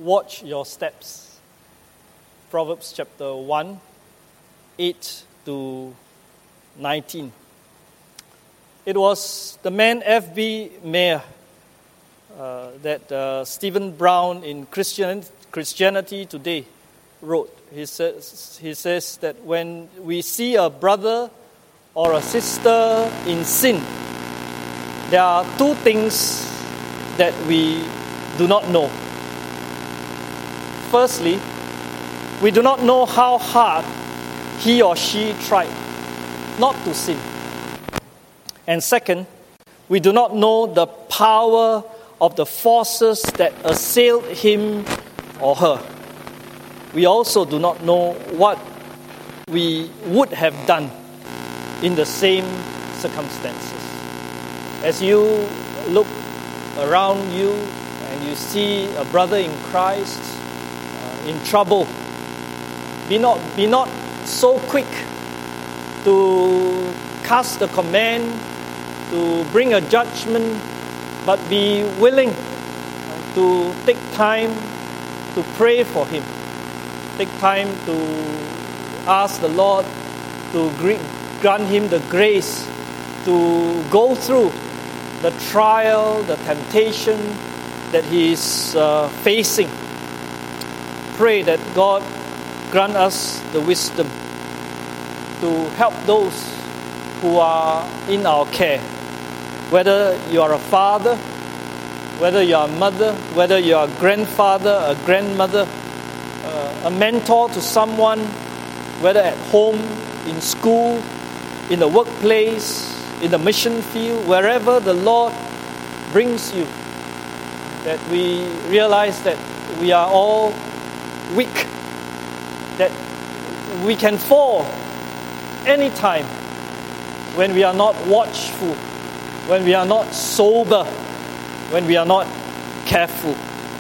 watch your steps. Proverbs chapter 1, 8 to 19. It was the man F.B. Meyer that Stephen Brown in Christianity Today wrote. He says that when we see a brother or a sister in sin, there are two things that we do not know. Firstly, we do not know how hard he or she tried not to sin. And second, we do not know the power of the forces that assailed him or her. We also do not know what we would have done in the same circumstances. As you look around you and you see a brother in Christ in trouble, be not so quick to cast a command, to bring a judgment, but be willing to take time to pray for him. Take time to ask the Lord to grant him the grace to go through the trial, the temptation that he is facing. Pray that God grant us the wisdom to help those who are in our care. Whether you are a father, whether you are a mother, whether you are a grandfather, a grandmother, a mentor to someone, whether at home, in school, in the workplace, in the mission field, wherever the Lord brings you, that we realize that we are all weak, that we can fall anytime when we are not watchful, when we are not sober, when we are not careful.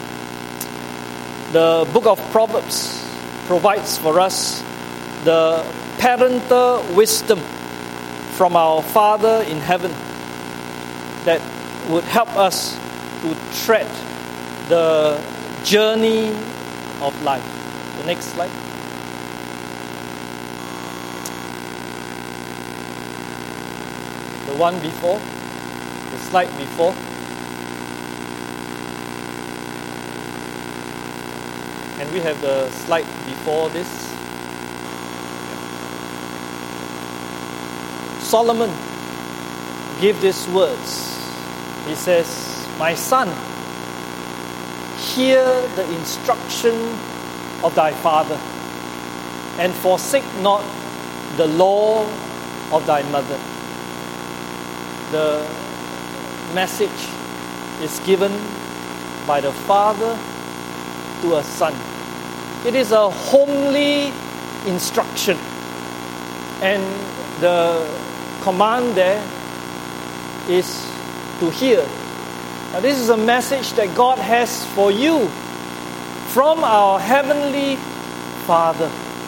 The book of Proverbs provides for us the parental wisdom from our Father in heaven that would help us to tread the journey of life. The next slide. The one before, the slide before. And we have the slide before this. Solomon gave these words. He says, "My son, hear the instruction of thy father, and forsake not the law of thy mother." The message is given by the father to a son. It is a homely instruction, and the command there is to hear. Now, this is a message that God has for you from our Heavenly Father.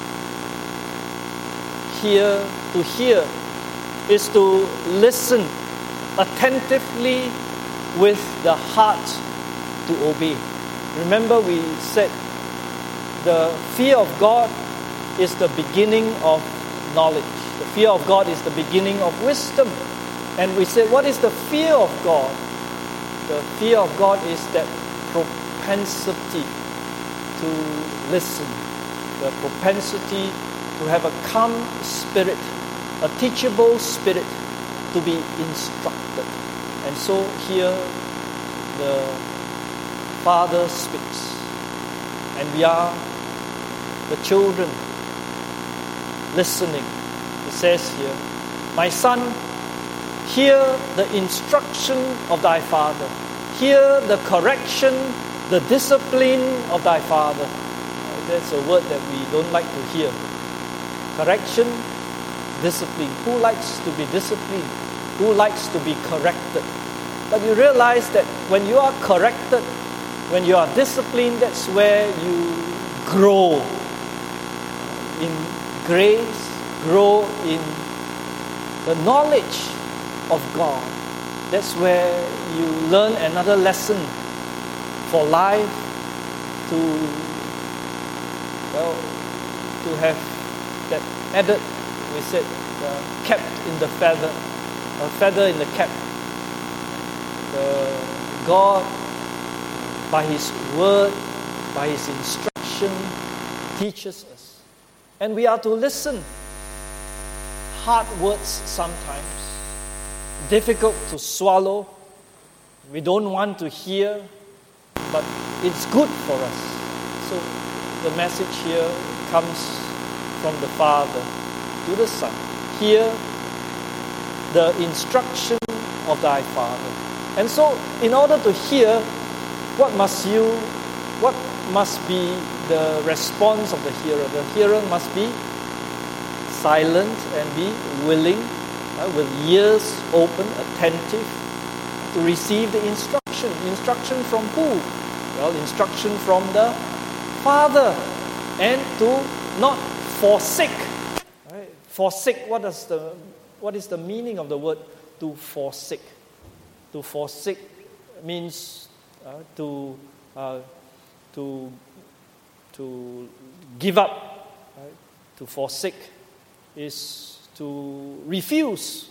To hear is to listen attentively with the heart to obey. Remember, we said the fear of God is the beginning of knowledge. The fear of God is the beginning of wisdom. And we said, what is the fear of God? The fear of God is that propensity to listen, the propensity to have a calm spirit, a teachable spirit, to be instructed. And so here the Father speaks, and we are the children listening. It says here, "My son, hear the instruction of thy father. Hear the correction, the discipline of thy father." That's a word that we don't like to hear. Correction, discipline. Who likes to be disciplined? Who likes to be corrected? But you realize that when you are corrected, when you are disciplined, that's where you grow in grace, grow in the knowledge of God. That's where you learn another lesson for life, to, well, to have that added, we said, cap in the feather, a feather in the cap. God, by His word, by His instruction, teaches us. And we are to listen. Hard words sometimes, difficult to swallow. We don't want to hear, but it's good for us. So the message here comes from the Father to the Son. Hear the instruction of thy Father. And so, in order to hear, what must be the response of the hearer? The hearer must be silent and be willing, with ears open, attentive, to receive the instruction. Instruction from who? Well, instruction from the Father. And to not forsake. Right? Forsake, what is the meaning of the word to forsake? To forsake means to give up. Right? To forsake is to refuse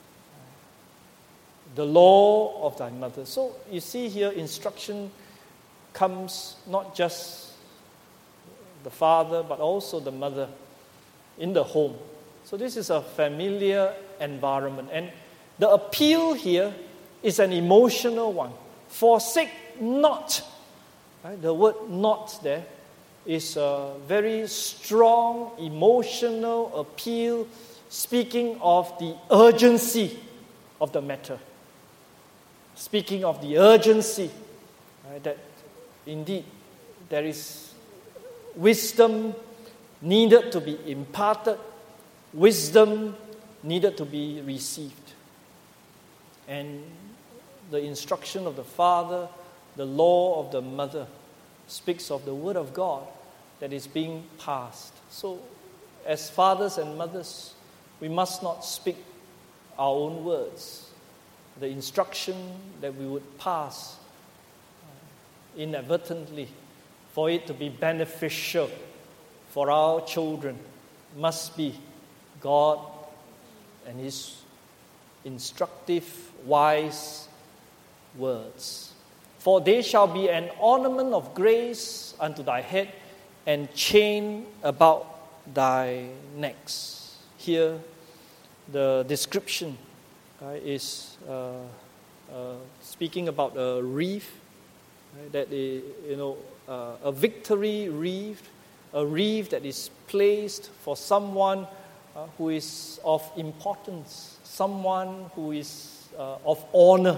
the law of thy mother. So you see here, instruction comes not just the father, but also the mother in the home. So this is a familiar environment. And the appeal here is an emotional one. Forsake not. Right? The word not there is a very strong emotional appeal, speaking of the urgency of the matter. Speaking of the urgency, right, that indeed there is wisdom needed to be imparted, wisdom needed to be received. And the instruction of the Father, the law of the mother, speaks of the Word of God that is being passed. So, as fathers and mothers, we must not speak our own words. The instruction that we would pass inadvertently, for it to be beneficial for our children, must be God and His instructive, wise words. For they shall be an ornament of grace unto thy head, and chain about thy necks. Here, the description is speaking about a wreath, right, that is, a victory wreath, a wreath that is placed for someone who is of importance, someone who is of honor.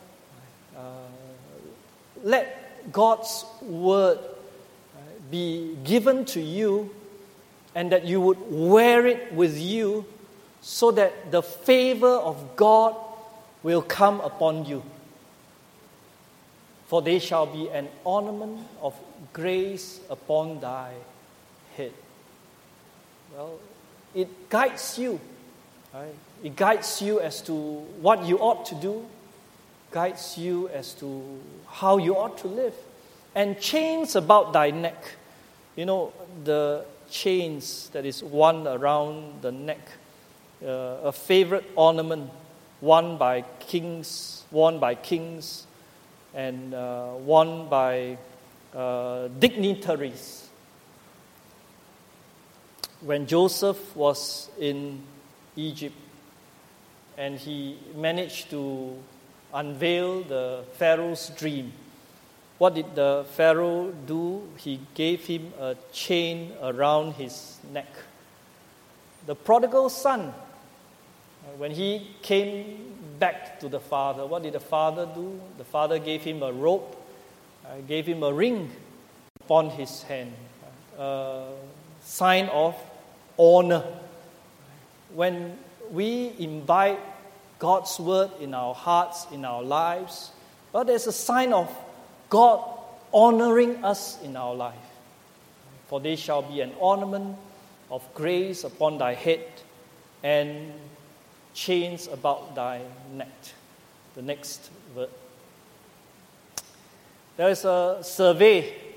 Let God's word be given to you, and that you would wear it with you, so that the favor of God will come upon you. For they shall be an ornament of grace upon thy head. Well, it guides you. Right? It guides you as to what you ought to do, guides you as to how you ought to live. And chains about thy neck. The chains that is worn around the neck, a favorite ornament worn by kings, and worn by dignitaries. When Joseph was in Egypt and he managed to unveil the Pharaoh's dream, what did the Pharaoh do? He gave him a chain around his neck. The prodigal son, when he came back to the father, what did the father do? The father gave him a rope, gave him a ring upon his hand, a sign of honor. When we invite God's word in our hearts, in our lives, well, there's a sign of God honoring us in our life. For they shall be an ornament of grace upon thy head, and chains about thy neck. The next verse. There is a survey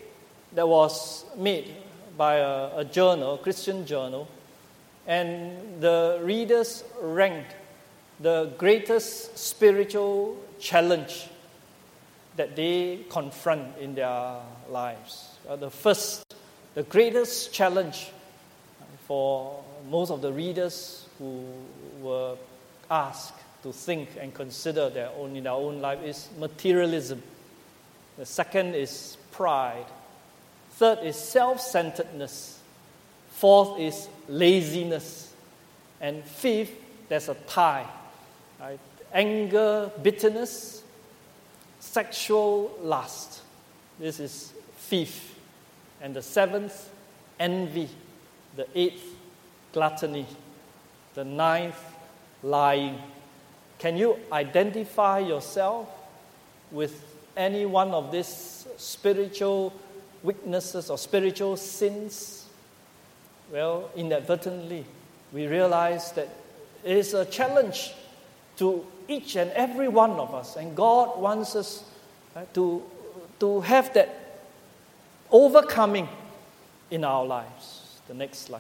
that was made by a journal, a Christian journal, and the readers ranked the greatest spiritual challenge that they confront in their lives. The greatest challenge for most of the readers who were asked to think and consider in their own life is materialism. The second is pride. Third is self-centeredness. Fourth is laziness. And fifth, there's a tie. Right? Anger, bitterness, sexual lust. This is fifth. And the seventh, envy. The eighth, gluttony. The ninth, lying. Can you identify yourself with any one of these spiritual weaknesses or spiritual sins? Well, inadvertently, we realize that it is a challenge to each and every one of us, and God wants us to have that overcoming in our lives. The next slide.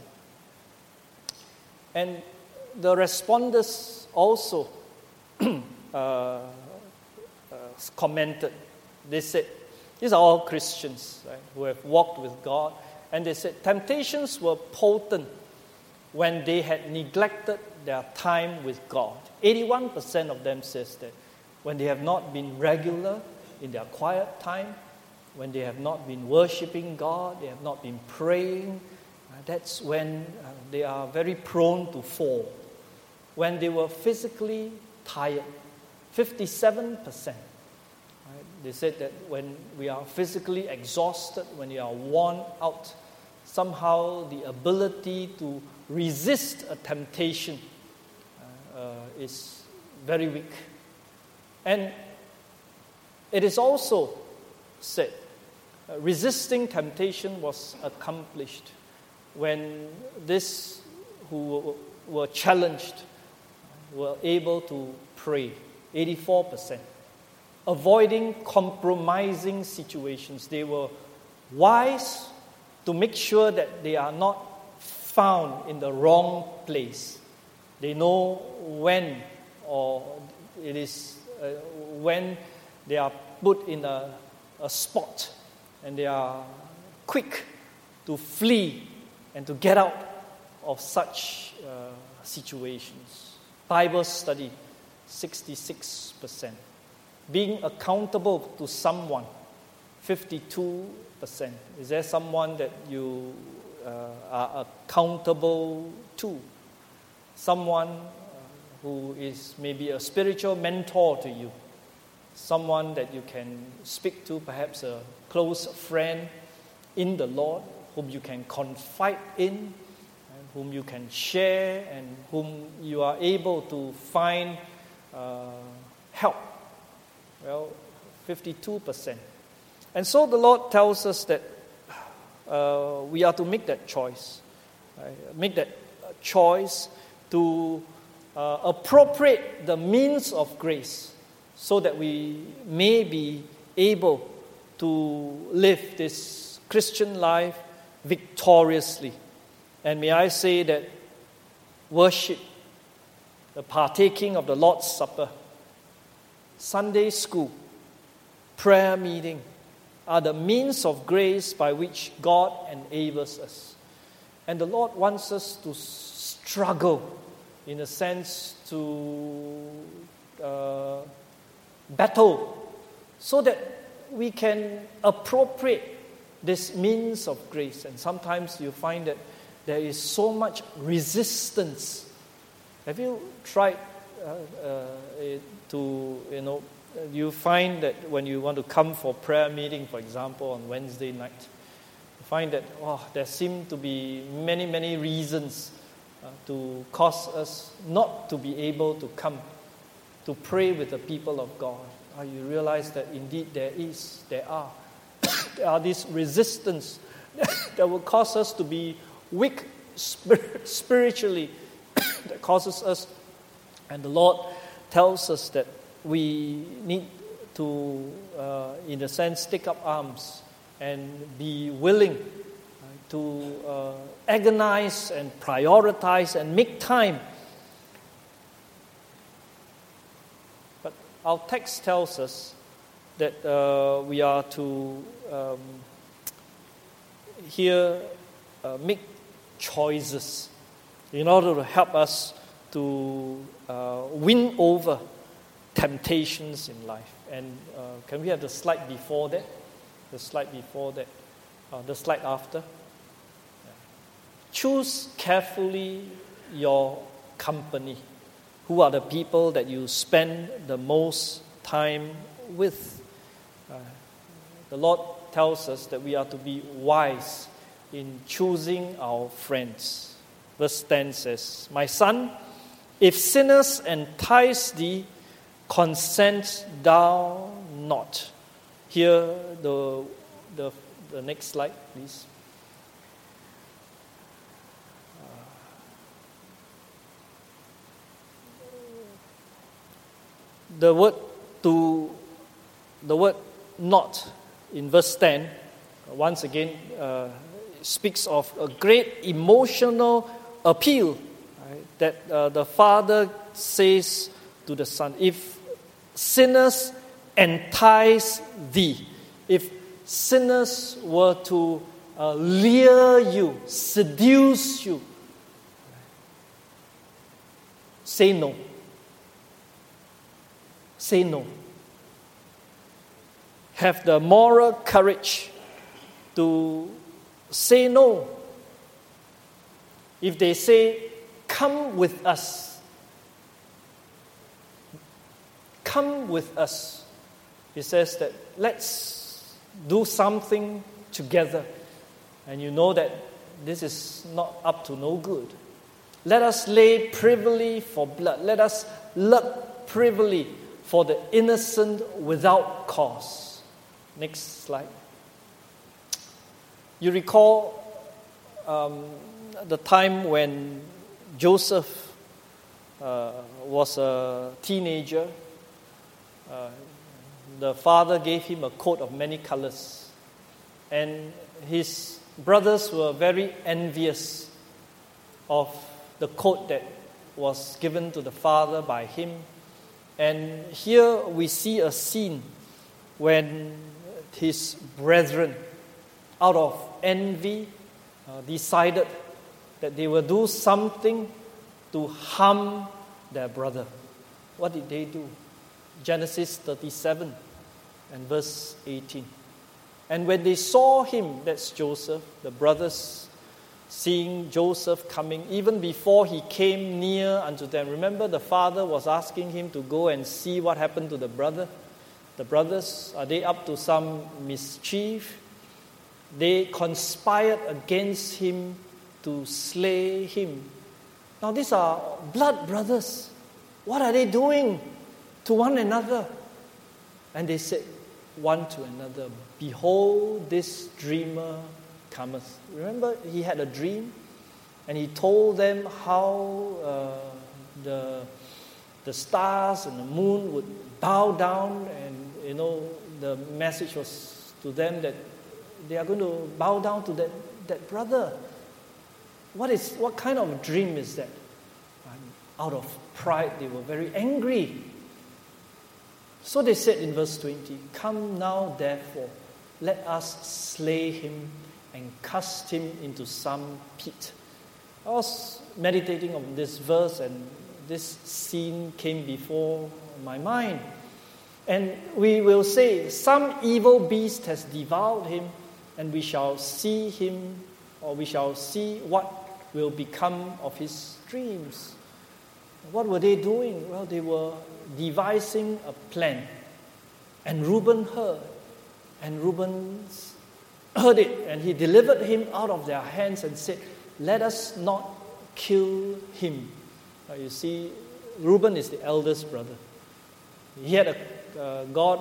And the respondents also commented. They said, these are all Christians, right, who have walked with God. And they said, temptations were potent when they had neglected their time with God. 81% of them says that when they have not been regular in their quiet time, when they have not been worshiping God, they have not been praying, that's when they are very prone to fall. When they were physically tired, 57%. They said that when we are physically exhausted, when we are worn out, somehow the ability to resist a temptation is very weak. And it is also said, resisting temptation was accomplished when these who were challenged were able to pray, 84%. Avoiding compromising situations. They were wise to make sure that they are not found in the wrong place. They know when, or it is when they are put in a spot, and they are quick to flee and to get out of such situations. Bible study, 66%. Being accountable to someone, 52%. Is there someone that you are accountable to? Someone who is maybe a spiritual mentor to you. Someone that you can speak to, perhaps a close friend in the Lord, whom you can confide in, and whom you can share, and whom you are able to find help. Well, 52%. And so the Lord tells us that we are to make that choice. Right? Make that choice to appropriate the means of grace so that we may be able to live this Christian life victoriously. And may I say that worship, the partaking of the Lord's Supper, Sunday school, prayer meeting are the means of grace by which God enables us. And the Lord wants us to struggle, in a sense, to battle, so that we can appropriate this means of grace. And sometimes you find that there is so much resistance. Have you tried you find that when you want to come for prayer meeting, for example, on Wednesday night, you find that there seem to be many, many reasons to cause us not to be able to come to pray with the people of God. You realize that indeed there are these resistance that will cause us to be weak spiritually, that causes us, and the Lord tells us that we need to, in a sense, take up arms and be willing to agonize and prioritize and make time. But our text tells us that we are to make choices in order to help us to win over temptations in life. And can we have the slide before that? The slide before that. The slide after. Choose carefully your company. Who are the people that you spend the most time with? The Lord tells us that we are to be wise in choosing our friends. Verse 10 says, "My son, if sinners entice thee, consent thou not." Here, the next slide, please. The word "not" in verse 10, once again, speaks of a great emotional appeal, right, that the father says to the son, if sinners entice thee, if sinners were to lure you, seduce you, say no. Say no. Have the moral courage to say no. If they say, "Come with us," come with us. It says that let's do something together. And you know that this is not up to no good. Let us lay privily for blood. Let us lurk privily for the innocent without cause. Next slide. You recall the time when Joseph was a teenager. The father gave him a coat of many colors. And his brothers were very envious of the coat that was given to the father by him. And here we see a scene when his brethren, out of envy, decided that they will do something to harm their brother. What did they do? Genesis 37 and verse 18. And when they saw him, that's Joseph, the brothers, seeing Joseph coming, even before he came near unto them. Remember, the father was asking him to go and see what happened to the brother. The brothers, are they up to some mischief? They conspired against him to slay him. Now these are blood brothers. What are they doing to one another? And they said one to another, "Behold, this dreamer cometh." Remember, he had a dream, and he told them how the stars and the moon would bow down, and the message was to them that they are going to bow down to that brother. What kind of dream is that? And out of pride, they were very angry. So they said in verse 20, "Come now, therefore, let us slay him and cast him into some pit." I was meditating on this verse, and this scene came before my mind. And we will say, some evil beast has devoured him, and we shall see him, or we shall see what will become of his dreams. What were they doing? Well, they were devising a plan. And Reuben heard. And Reuben heard it, and he delivered him out of their hands and said, "Let us not kill him." Now you see, Reuben is the eldest brother. He had God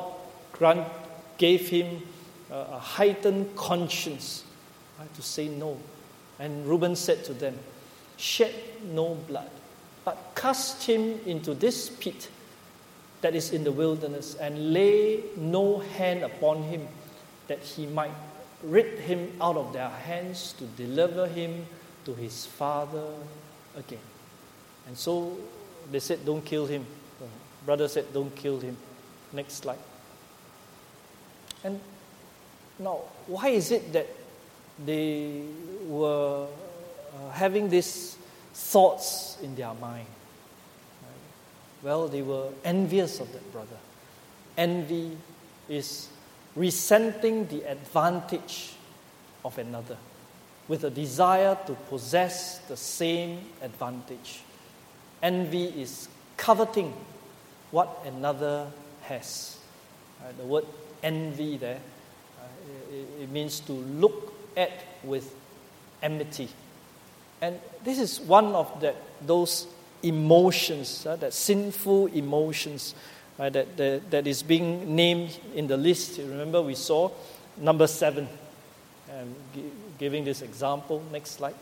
gave him a heightened conscience, right, to say no. And Reuben said to them, "Shed no blood, but cast him into this pit that is in the wilderness, and lay no hand upon him, that he might rid him out of their hands to deliver him to his father again. And so they said, don't kill him. The brother said, don't kill him. Next slide. And now, why is it that they were having these thoughts in their mind? Well, they were envious of that brother. Envy is resenting the advantage of another with a desire to possess the same advantage. Envy is coveting what another has. The word envy there, it means to look at with enmity. And this is one of those emotions, that sinful emotions, that is being named in the list. Remember, we saw number 7. Giving this example. Next slide.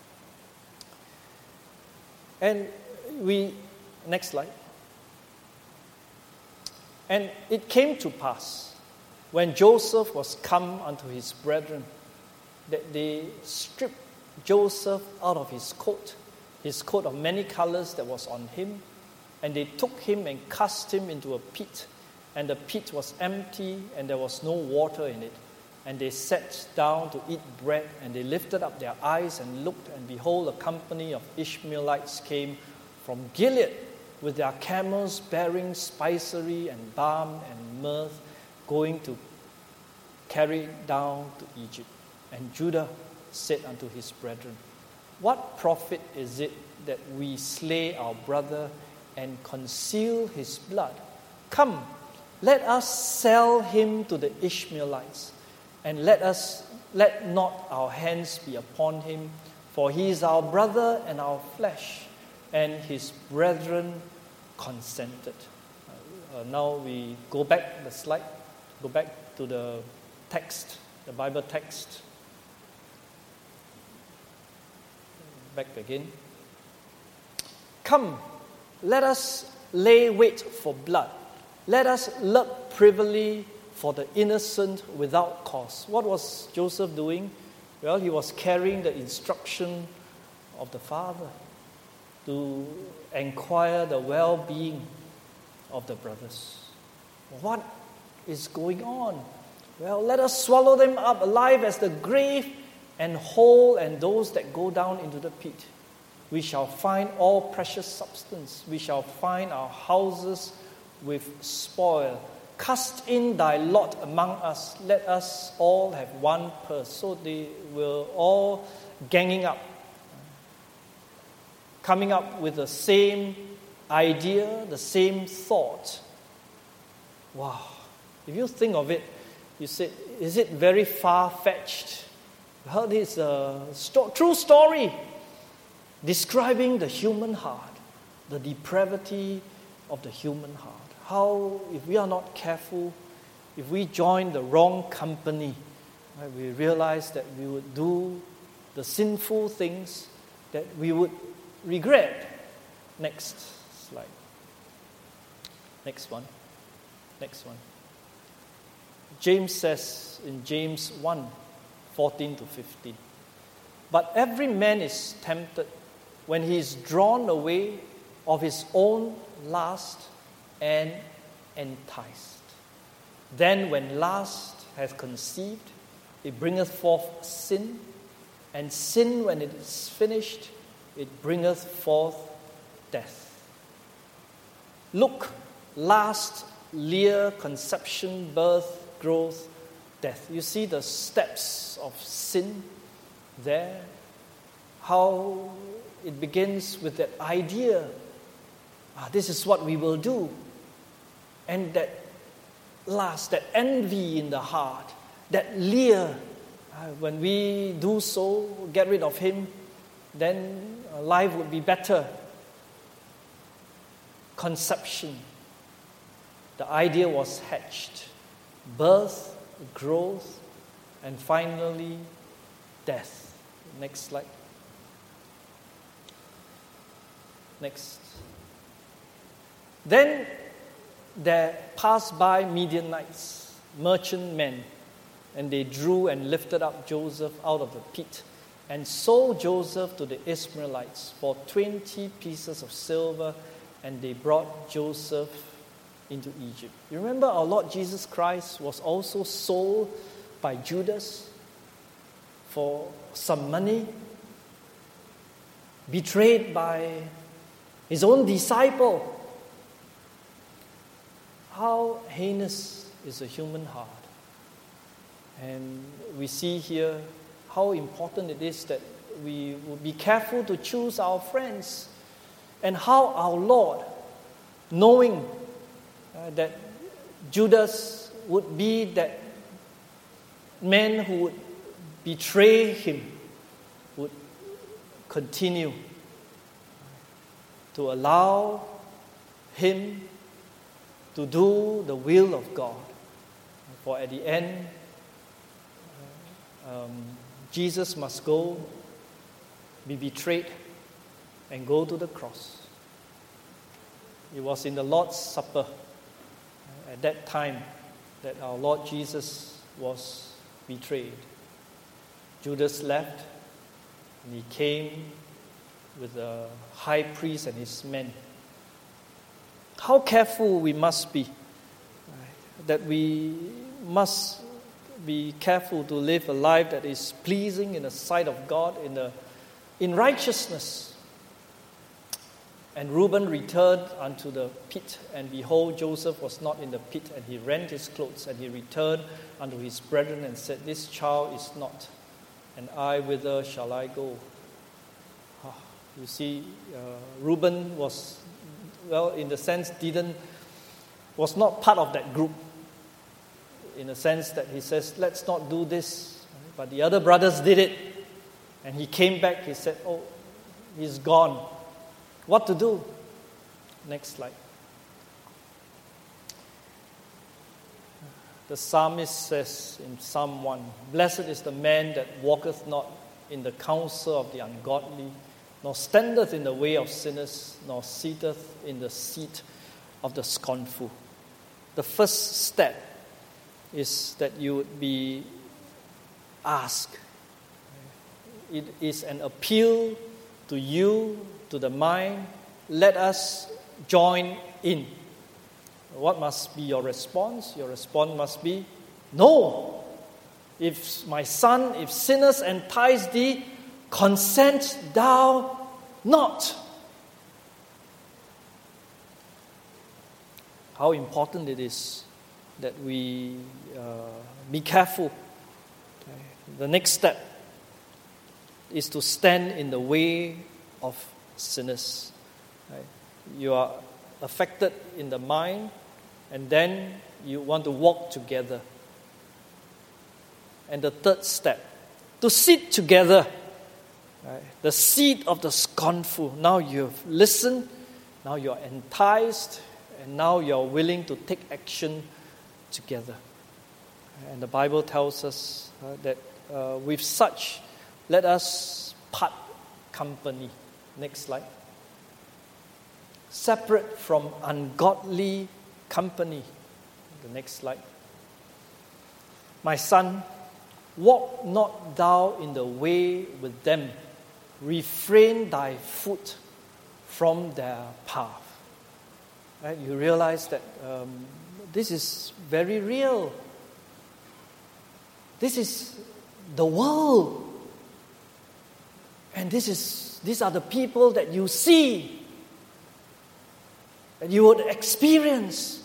And next slide. And it came to pass, when Joseph was come unto his brethren, that they stripped Joseph out of his coat of many colors that was on him, and they took him and cast him into a pit, and the pit was empty, and there was no water in it. And they sat down to eat bread, and they lifted up their eyes and looked, and behold, a company of Ishmaelites came from Gilead with their camels bearing spicery and balm and myrrh, going to carry it down to Egypt. And Judah said unto his brethren, what profit is it that we slay our brother and conceal his blood? Come, let us sell him to the Ishmaelites, and let not our hands be upon him, for he is our brother and our flesh. And his brethren consented. Now we go back the slide, go back to the text, the Bible text. Back again. Come, let us lay wait for blood. Let us lurk privily for the innocent without cause. What was Joseph doing? Well, he was carrying the instruction of the father to inquire the well-being of the brothers. What is going on? Well, let us swallow them up alive as the grave, and whole, and those that go down into the pit. We shall find all precious substance. We shall find our houses with spoil. Cast in thy lot among us. Let us all have one purse. So they were all ganging up, coming up with the same idea, the same thought. Wow. If you think of it, you say, is it very far-fetched? Well, this is a true story describing the human heart, the depravity of the human heart. How, if we are not careful, if we join the wrong company, we realize that we would do the sinful things that we would regret. Next slide. Next one. James says in James 1:14-15, but every man is tempted when he is drawn away of his own lust and enticed. Then when lust hath conceived, it bringeth forth sin, and sin, when it is finished, it bringeth forth death. Look, lust, leer, conception, birth, growth, death. You see the steps of sin there, how it begins with that idea, this is what we will do. And that lust, that envy in the heart, that leer, when we do so, get rid of him, then life would be better. Conception, the idea was hatched. Birth, growth, and finally death. Next slide. Next. Then there passed by Midianites, merchantmen, And they drew and lifted up Joseph out of the pit and sold Joseph to the Ishmaelites for 20 pieces of silver, and they brought Joseph into Egypt. You remember our Lord Jesus Christ was also sold by Judas for some money, betrayed by his own disciple. How heinous is the human heart. And we see here how important it is that we will be careful to choose our friends, and how our Lord, knowing that Judas would be that man who would betray him, would continue to allow him to do the will of God. For at the end, Jesus must go, be betrayed, and go to the cross. It was in the Lord's Supper at that time that our Lord Jesus was betrayed. Judas left, and he came with the high priest and his men. How careful we must be, that we must be careful to live a life that is pleasing in the sight of God, in righteousness. And Reuben returned unto the pit, and behold, Joseph was not in the pit, and he rent his clothes, and he returned unto his brethren and said, This child is not, and I, whither shall I go? You see, Reuben was, in the sense, was not part of that group. In a sense that he says, let's not do this. But the other brothers did it. And he came back, he said, oh, he's gone. What to do? Next slide. The psalmist says in Psalm 1, Blessed is the man that walketh not in the counsel of the ungodly, nor standeth in the way of sinners, nor sitteth in the seat of the scornful. The first step is that you would be asked. It is an appeal to you, to the mind. Let us join in. What must be your response? Your response must be, no. If my son, if sinners entice thee, consent thou not. How important it is that we be careful. The next step is to stand in the way of sinners. You are affected in the mind, and then you want to walk together. And the third step, to sit together. The seat of the scornful. Now you've listened, now you're enticed, and now you're willing to take action together. And the Bible tells us that with such, let us part company. Next slide. Separate from ungodly company. The next slide. My son, walk not thou in the way with them. Refrain thy foot from their path. Right? You realize that this is very real. This is the world. And these are the people that you see, that you would experience.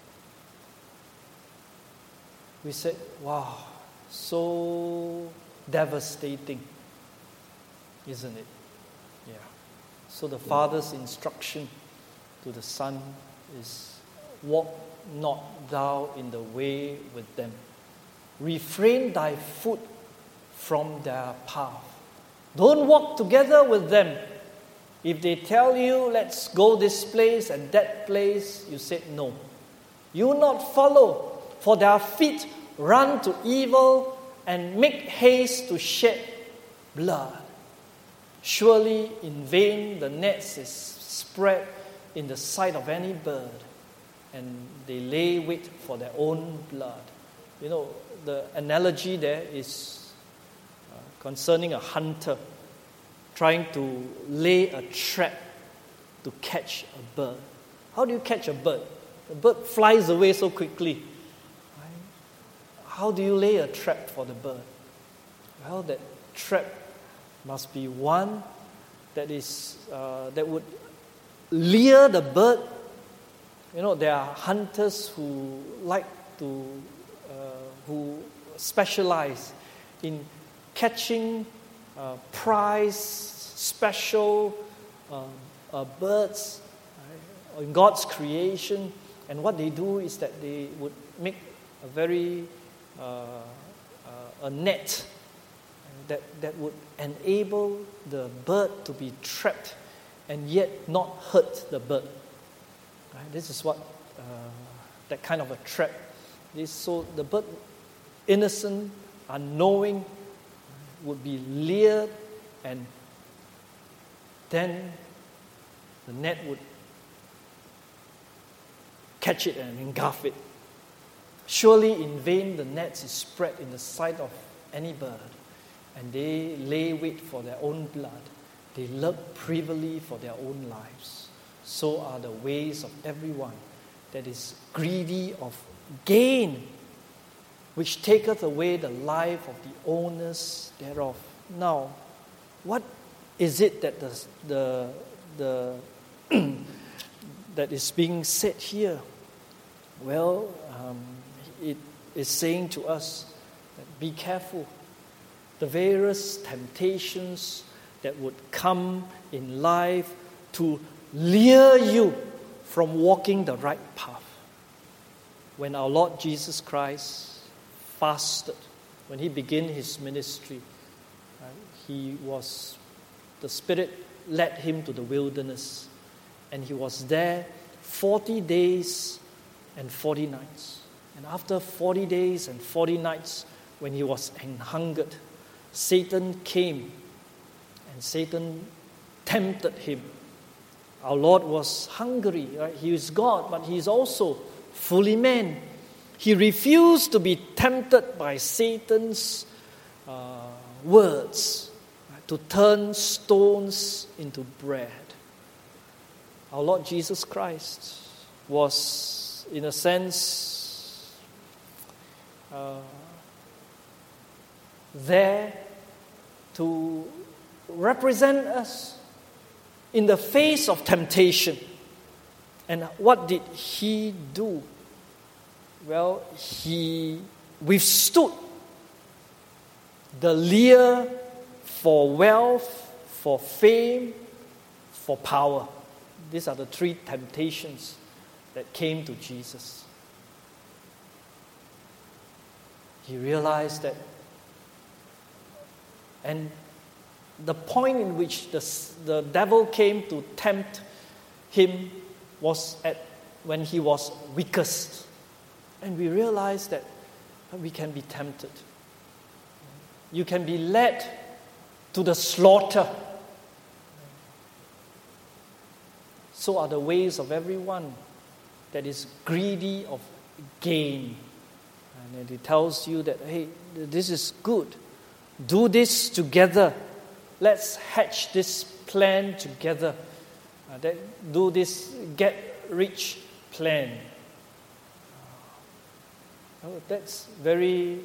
We said, wow, so devastating, isn't it? Yeah. So the father's instruction to the son is, walk not thou in the way with them. Refrain thy foot from their path. Don't walk together with them. If they tell you, let's go this place and that place, you said no. You will not follow, for their feet run to evil and make haste to shed blood. Surely in vain the nets is spread in the sight of any bird, and they lay wait for their own blood. the analogy there is concerning a hunter trying to lay a trap to catch a bird. How do you catch a bird? The bird flies away so quickly. Right? How do you lay a trap for the bird? Well, that trap must be one that would lure the bird. There are hunters who who specialize in catching prize, special birds in God's creation. And what they do is that they would make a very a net that would enable the bird to be trapped and yet not hurt the bird. Right? This is what that kind of a trap is. So the bird, innocent, unknowing, would be lured, and then the net would catch it and engulf it. Surely in vain the net is spread in the sight of any bird, and they lay wait for their own blood. They lurk privily for their own lives. So are the ways of everyone that is greedy of gain, which taketh away the life of the owners thereof. Now, what is it that that is being said here? Well, it is saying to us that be careful. The various temptations that would come in life to lure you from walking the right path. When our Lord Jesus Christ fasted, when he began his ministry, the Spirit led him to the wilderness, and he was there 40 days and 40 nights. And after 40 days and 40 nights, when he was anhungered, Satan came and Satan tempted him. Our Lord was hungry, right? He is God, but he is also fully man. He refused to be tempted by Satan's words, right, to turn stones into bread. Our Lord Jesus Christ was, in a sense, there to represent us in the face of temptation. And what did he do? Well, he withstood the lure for wealth, for fame, for power. These are the three temptations that came to Jesus. He realized that, and the point in which the devil came to tempt him was when he was weakest. And we realize that we can be tempted. You can be led to the slaughter. So are the ways of everyone that is greedy of gain. And he tells you that, hey, this is good. Do this together. Let's hatch this plan together. Do this get-rich plan. That's very,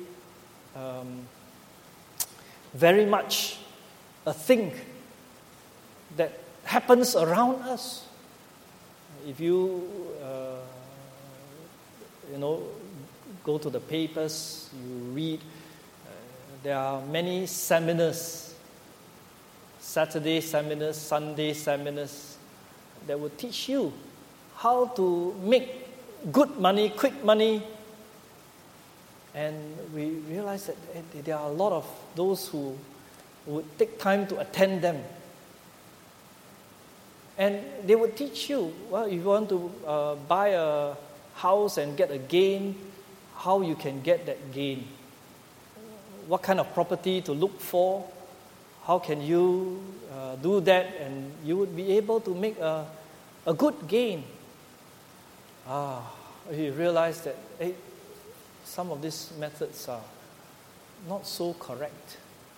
very much a thing that happens around us. If you, go to the papers, you read, there are many seminars, Saturday seminars, Sunday seminars, that will teach you how to make good money, quick money. And we realize that there are a lot of those who would take time to attend them. And they would teach you, well, if you want to buy a house and get a gain, how you can get that gain. What kind of property to look for. How can you do that, and you would be able to make a good gain. You realize that some of these methods are not so correct.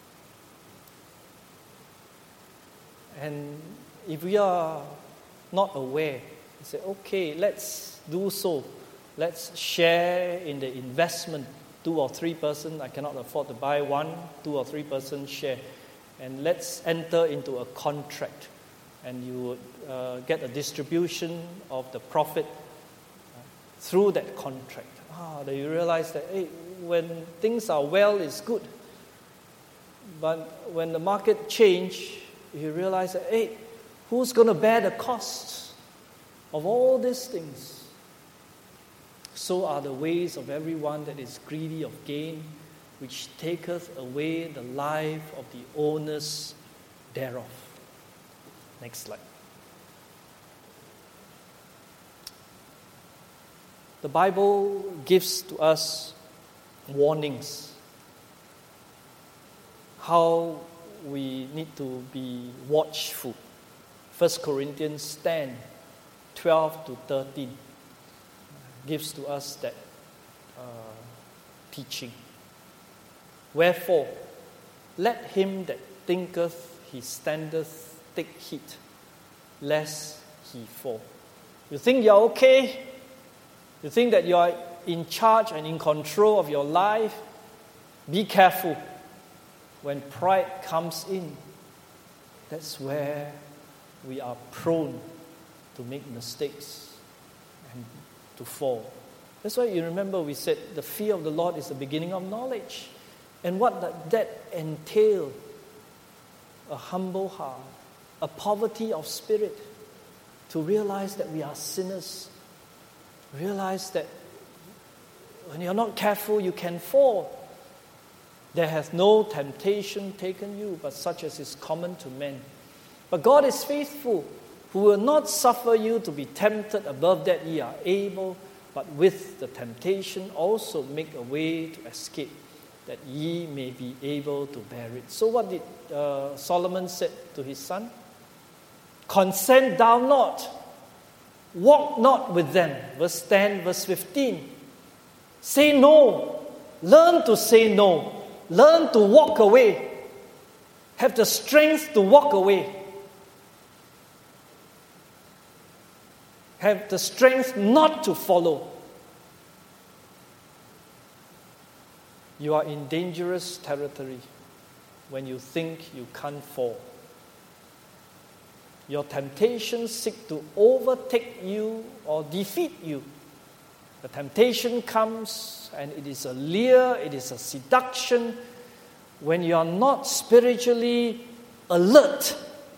And if we are not aware, we say, okay, let's do so. Let's share in the investment. 2 or 3 person, I cannot afford to buy one, 2 or 3 person share. And let's enter into a contract. And you would get a distribution of the profit through that contract. Then you realize that, hey, when things are well, it's good. But when the market change, you realize that, hey, who's going to bear the costs of all these things? So are the ways of everyone that is greedy of gain, which taketh away the life of the owners thereof. Next slide. The Bible gives to us warnings how we need to be watchful. 1 Corinthians 10, 12 to 13 gives to us that teaching. Wherefore, let him that thinketh he standeth take heed, lest he fall. You think you're okay? You think that you are in charge and in control of your life? Be careful. When pride comes in, that's where we are prone to make mistakes and to fall. That's why you remember we said the fear of the Lord is the beginning of knowledge. And what does that entail? A humble heart, a poverty of spirit, to realize that we are sinners. Realize that when you're not careful, you can fall. There hath no temptation taken you, but such as is common to men. But God is faithful, who will not suffer you to be tempted above that ye are able, but with the temptation also make a way to escape, that ye may be able to bear it. So what did Solomon said to his son? Consent thou not, walk not with them. Verse 10, verse 15. Say no, learn to say no, learn to walk away, have the strength to walk away. Have the strength not to follow. You are in dangerous territory when you think you can't fall. Your temptations seek to overtake you or defeat you. The temptation comes and it is a lure, it is a seduction. When you are not spiritually alert,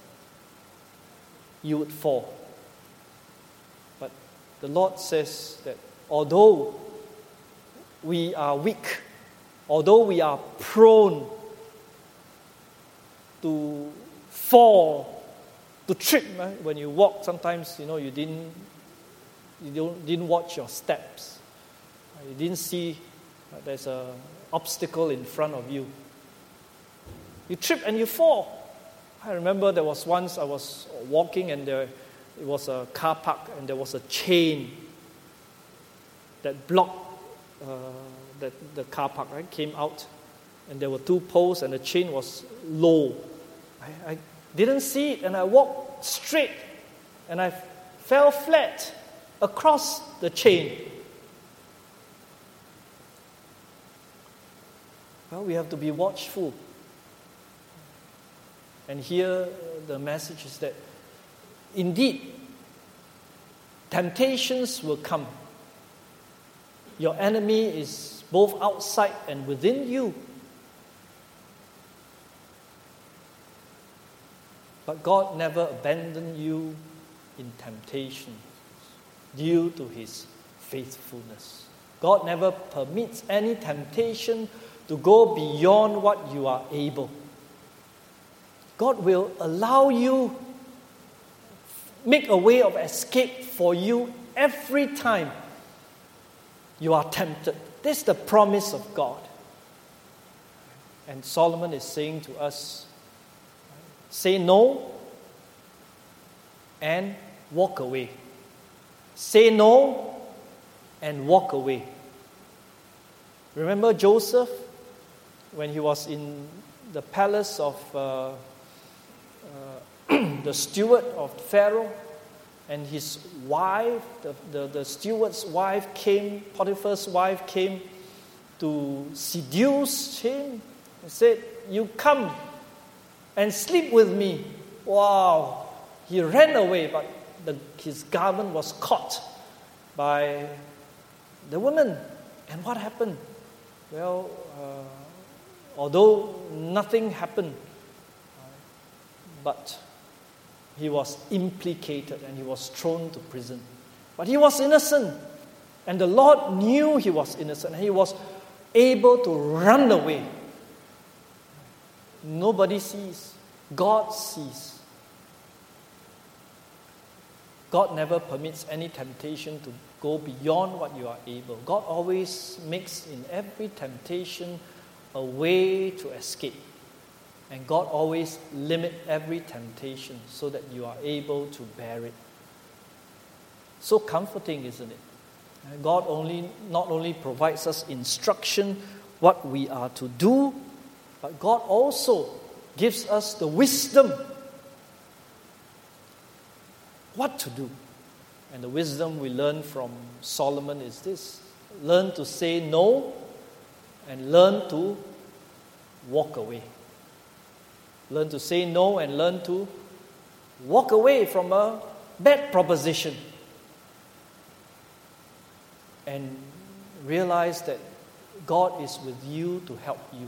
you would fall. But the Lord says that although we are weak, although we are prone to fall, to trip, right? When you walk, sometimes you didn't watch your steps. You didn't see there's an obstacle in front of you. You trip and you fall. I remember there was once I was walking and it was a car park and there was a chain that blocked the car park, right? Came out, and there were 2 poles and the chain was low. I didn't see it and I walked straight and I fell flat across the chain. Well, we have to be watchful. And here the message is that indeed temptations will come. Your enemy is both outside and within you. But God never abandoned you in temptation due to His faithfulness. God never permits any temptation to go beyond what you are able. God will allow you, make a way of escape for you every time you are tempted. This is the promise of God. And Solomon is saying to us, say no and walk away. Say no and walk away. Remember Joseph when he was in the palace of the steward of Pharaoh, and his wife, the steward's wife came, Potiphar's wife came to seduce him and said, "You come and sleep with me." Wow! He ran away, but his garment was caught by the woman. And what happened? Well, although nothing happened, but he was implicated and he was thrown to prison. But he was innocent. And the Lord knew he was innocent. And he was able to run away. Nobody sees. God sees. God never permits any temptation to go beyond what you are able. God always makes in every temptation a way to escape. And God always limits every temptation so that you are able to bear it. So comforting, isn't it? God not only provides us instruction what we are to do, but God also gives us the wisdom what to do. And the wisdom we learn from Solomon is this: learn to say no and learn to walk away. Learn to say no and learn to walk away from a bad proposition. And realize that God is with you to help you.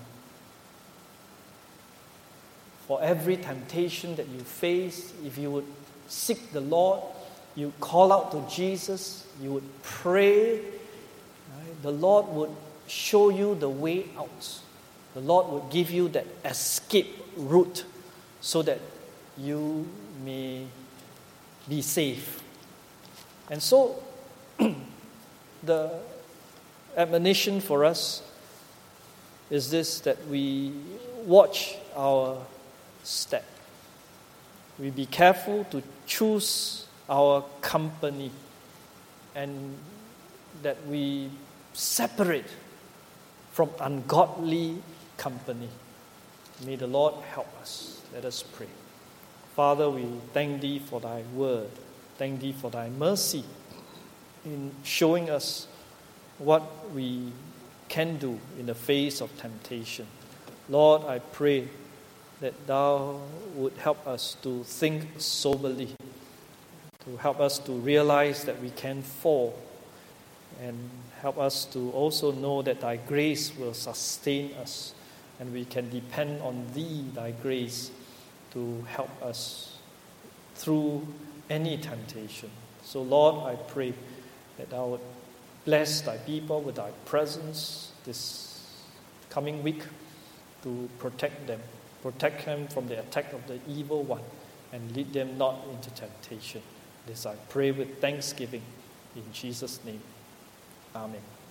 For every temptation that you face, if you would seek the Lord, you call out to Jesus, you would pray, right? The Lord would show you the way out. The Lord would give you that escape route so that you may be safe. And so, the admonition for us is this, that we watch our step. We be careful to choose our company, and that we separate from ungodly company. May the Lord help us. Let us pray. Father, we thank Thee for Thy word. Thank Thee for Thy mercy in showing us what we can do in the face of temptation. Lord, I pray that Thou would help us to think soberly, to help us to realize that we can fall, and help us to also know that Thy grace will sustain us, and we can depend on Thee, Thy grace, to help us through any temptation. So Lord, I pray that Thou would bless Thy people with Thy presence this coming week to protect them from the attack of the evil one, and lead them not into temptation. This I pray with thanksgiving in Jesus' name. Amen.